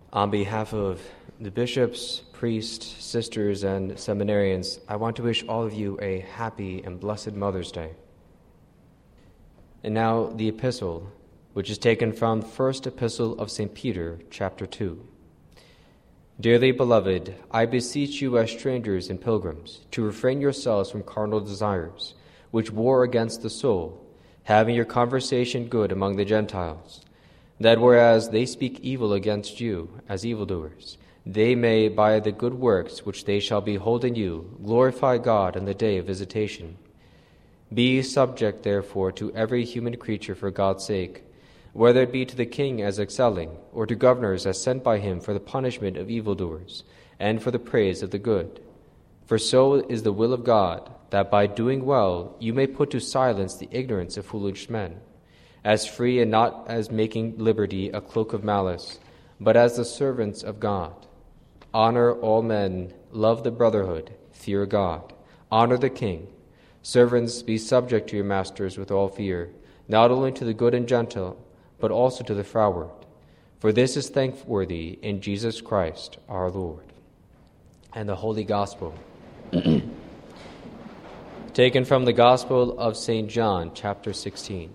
On behalf of the bishops, priests, sisters, and seminarians, I want to wish all of you a happy and blessed Mother's Day. And now the epistle, which is taken from the first epistle of St. Peter, chapter 2. Dearly beloved, I beseech you as strangers and pilgrims to refrain yourselves from carnal desires, which war against the soul, having your conversation good among the Gentiles, that whereas they speak evil against you as evildoers, they may, by the good works which they shall behold in you, glorify God in the day of visitation. Be subject, therefore, to every human creature for God's sake, whether it be to the king as excelling, or to governors as sent by him for the punishment of evildoers, and for the praise of the good. For so is the will of God, that by doing well you may put to silence the ignorance of foolish men, as free and not as making liberty a cloak of malice, but as the servants of God. Honor all men, love the brotherhood, fear God, honor the king. Servants, be subject to your masters with all fear, not only to the good and gentle, but also to the froward. For this is thankworthy in Jesus Christ our Lord. And the Holy Gospel, taken from the Gospel of St. John, chapter 16.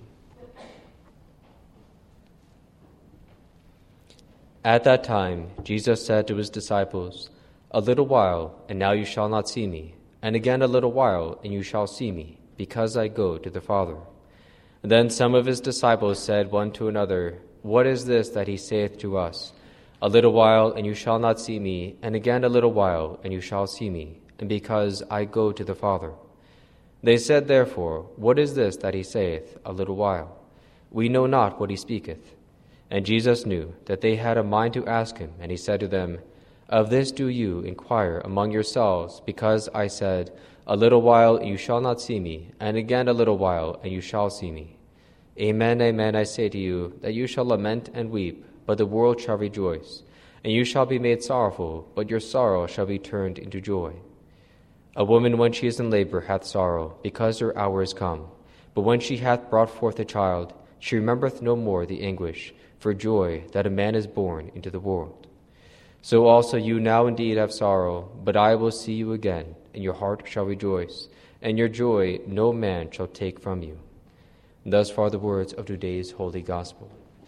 At that time, Jesus said to his disciples, "A little while, and now you shall not see me, and again a little while, and you shall see me, because I go to the Father." Then some of his disciples said one to another, "What is this that he saith to us? A little while, and you shall not see me, and again a little while, and you shall see me, and because I go to the Father." They said therefore, "What is this that he saith, a little while? We know not what he speaketh." And Jesus knew that they had a mind to ask him, and he said to them, "Of this do you inquire among yourselves, because I said, a little while, and you shall not see me, and again a little while, and you shall see me. Amen, amen, I say to you, that you shall lament and weep, but the world shall rejoice. And you shall be made sorrowful, but your sorrow shall be turned into joy. A woman, when she is in labor, hath sorrow, because her hour is come. But when she hath brought forth a child, she remembereth no more the anguish, for joy that a man is born into the world. So also you now indeed have sorrow, but I will see you again, and your heart shall rejoice, and your joy no man shall take from you." Thus far the words of today's Holy Gospel.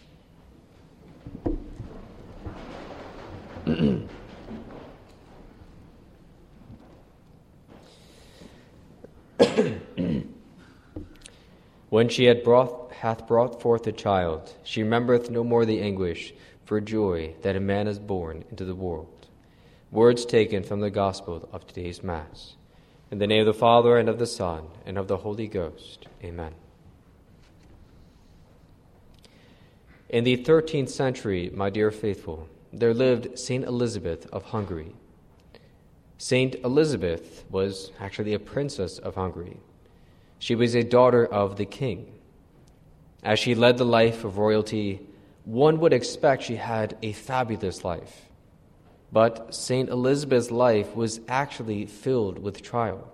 When she hath brought forth a child, she remembereth no more the anguish, for joy that a man is born into the world. Words taken from the Gospel of today's Mass. In the name of the Father, and of the Son, and of the Holy Ghost. Amen. In the 13th century, my dear faithful, there lived Saint Elizabeth of Hungary. Saint Elizabeth was actually a princess of Hungary. She was a daughter of the king. As she led the life of royalty, one would expect she had a fabulous life. But Saint Elizabeth's life was actually filled with trial.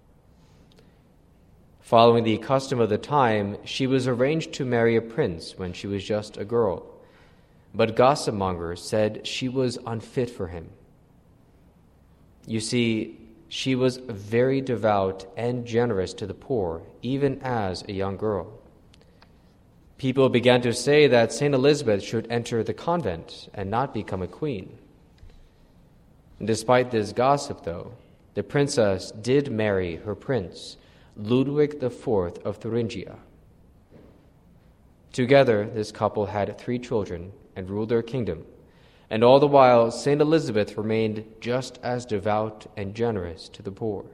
Following the custom of the time, she was arranged to marry a prince when she was just a girl. But gossip mongers said she was unfit for him. You see, she was very devout and generous to the poor, even as a young girl. People began to say that Saint Elizabeth should enter the convent and not become a queen. Despite this gossip, though, the princess did marry her prince, Ludwig IV of Thuringia. Together, this couple had 3 children and ruled their kingdom, and all the while Saint Elizabeth remained just as devout and generous to the poor.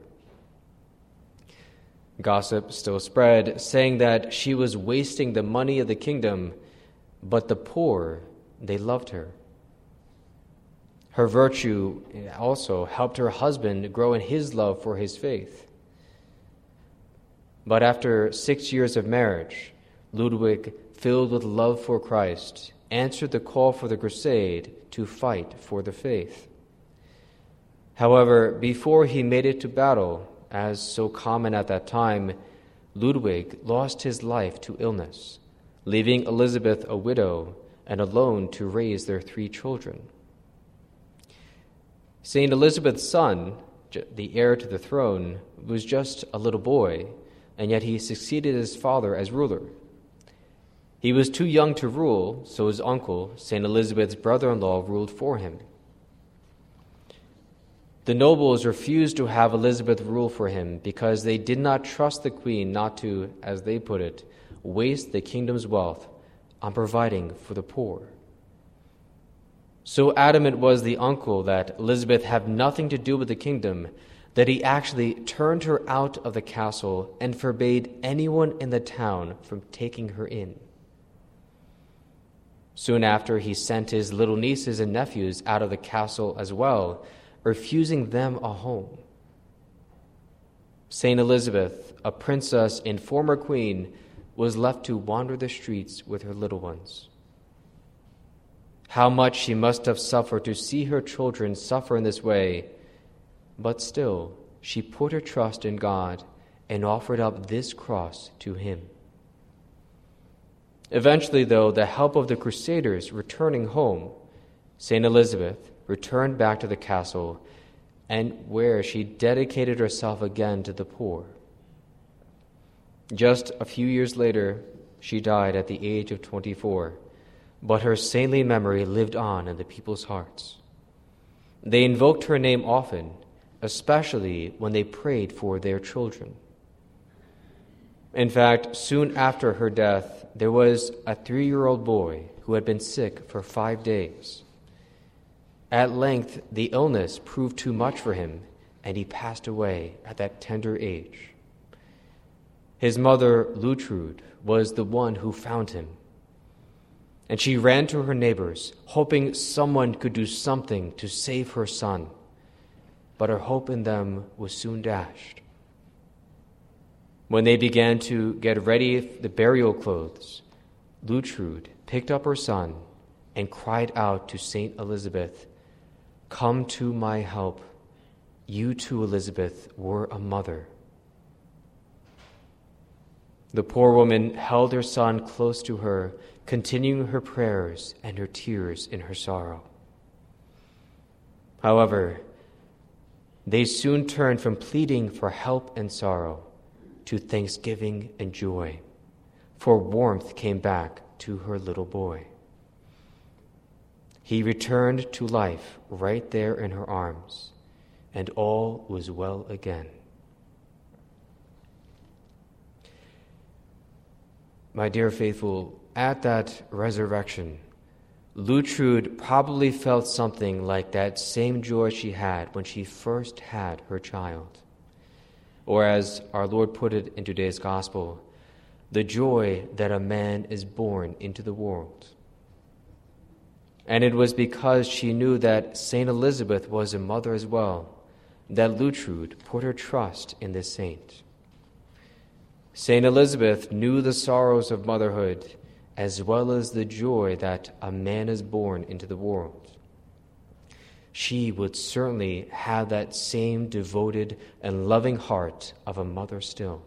Gossip still spread, saying that she was wasting the money of the kingdom, but the poor, they loved her. Her virtue also helped her husband grow in his love for his faith. But after 6 years of marriage, Ludwig, filled with love for Christ, answered the call for the crusade to fight for the faith. However, before he made it to battle, as so common at that time, Ludwig lost his life to illness, leaving Elizabeth a widow and alone to raise their 3 children. St. Elizabeth's son, the heir to the throne, was just a little boy, and yet he succeeded his father as ruler. He was too young to rule, so his uncle, St. Elizabeth's brother-in-law, ruled for him. The nobles refused to have Elizabeth rule for him because they did not trust the queen not to, as they put it, waste the kingdom's wealth on providing for the poor. So adamant was the uncle that Elizabeth have nothing to do with the kingdom that he actually turned her out of the castle and forbade anyone in the town from taking her in. Soon after, he sent his little nieces and nephews out of the castle as well, refusing them a home. St. Elizabeth, a princess and former queen, was left to wander the streets with her little ones. How much she must have suffered to see her children suffer in this way, but still she put her trust in God and offered up this cross to him. Eventually, though, the help of the Crusaders returning home, St. Elizabeth returned back to the castle, and where she dedicated herself again to the poor. Just a few years later, she died at the age of 24, but her saintly memory lived on in the people's hearts. They invoked her name often, especially when they prayed for their children. In fact, soon after her death, there was a 3-year-old boy who had been sick for 5 days. At length, the illness proved too much for him, and he passed away at that tender age. His mother, Lutrude, was the one who found him, and she ran to her neighbors, hoping someone could do something to save her son. But her hope in them was soon dashed. When they began to get ready the burial clothes, Lutrude picked up her son and cried out to St. Elizabeth, "Come to my help. You too, Elizabeth, were a mother." The poor woman held her son close to her, continuing her prayers and her tears in her sorrow. However, they soon turned from pleading for help and sorrow to thanksgiving and joy, for warmth came back to her little boy. He returned to life right there in her arms, and all was well again. My dear faithful, at that resurrection, Lutrude probably felt something like that same joy she had when she first had her child. Or as our Lord put it in today's gospel, the joy that a man is born into the world. And it was because she knew that St. Elizabeth was a mother as well that Lutrude put her trust in this saint. St. Elizabeth knew the sorrows of motherhood as well as the joy that a man is born into the world. She would certainly have that same devoted and loving heart of a mother still.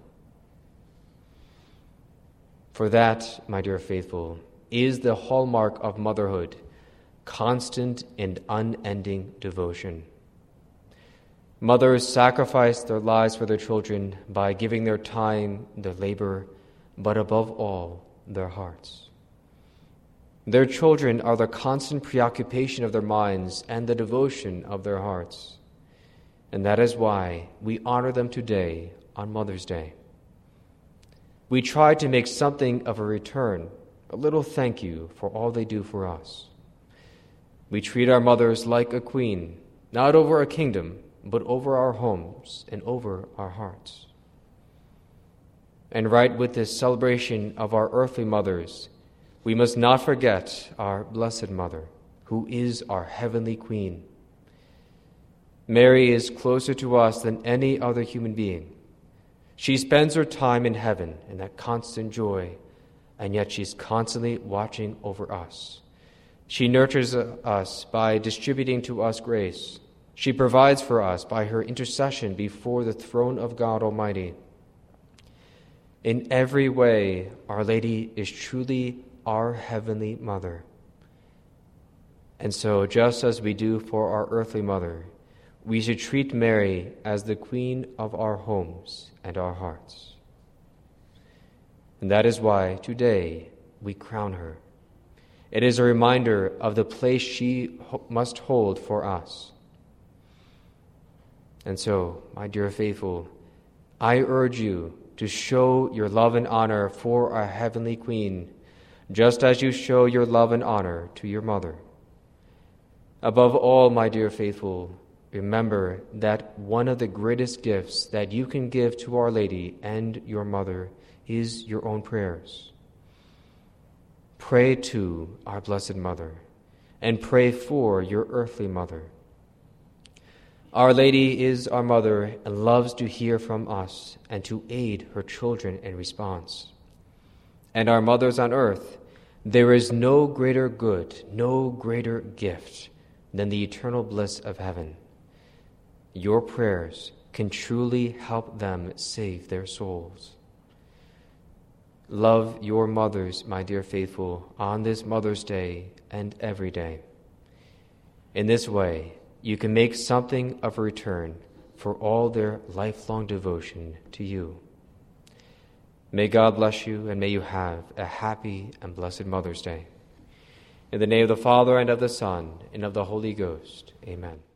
For that, my dear faithful, is the hallmark of motherhood, constant and unending devotion. Mothers sacrifice their lives for their children by giving their time, their labor, but above all, their hearts. Their children are the constant preoccupation of their minds and the devotion of their hearts. And that is why we honor them today on Mother's Day. We try to make something of a return, a little thank you for all they do for us. We treat our mothers like a queen, not over a kingdom, but over our homes and over our hearts. And right with this celebration of our earthly mothers, we must not forget our Blessed Mother, who is our heavenly Queen. Mary is closer to us than any other human being. She spends her time in heaven in that constant joy, and yet she's constantly watching over us. She nurtures us by distributing to us grace. She provides for us by her intercession before the throne of God Almighty. In every way, Our Lady is truly our Heavenly Mother. And so, just as we do for our earthly mother, we should treat Mary as the queen of our homes and our hearts. And that is why today we crown her. It is a reminder of the place she must hold for us. And so, my dear faithful, I urge you to show your love and honor for our heavenly Queen, just as you show your love and honor to your mother. Above all, my dear faithful, remember that one of the greatest gifts that you can give to Our Lady and your mother is your own prayers. Pray to our Blessed Mother, and pray for your earthly mother. Our Lady is our mother and loves to hear from us and to aid her children in response. And our mothers on earth, there is no greater good, no greater gift than the eternal bliss of heaven. Your prayers can truly help them save their souls. Love your mothers, my dear faithful, on this Mother's Day and every day. In this way, you can make something of a return for all their lifelong devotion to you. May God bless you, and may you have a happy and blessed Mother's Day. In the name of the Father, and of the Son, and of the Holy Ghost. Amen.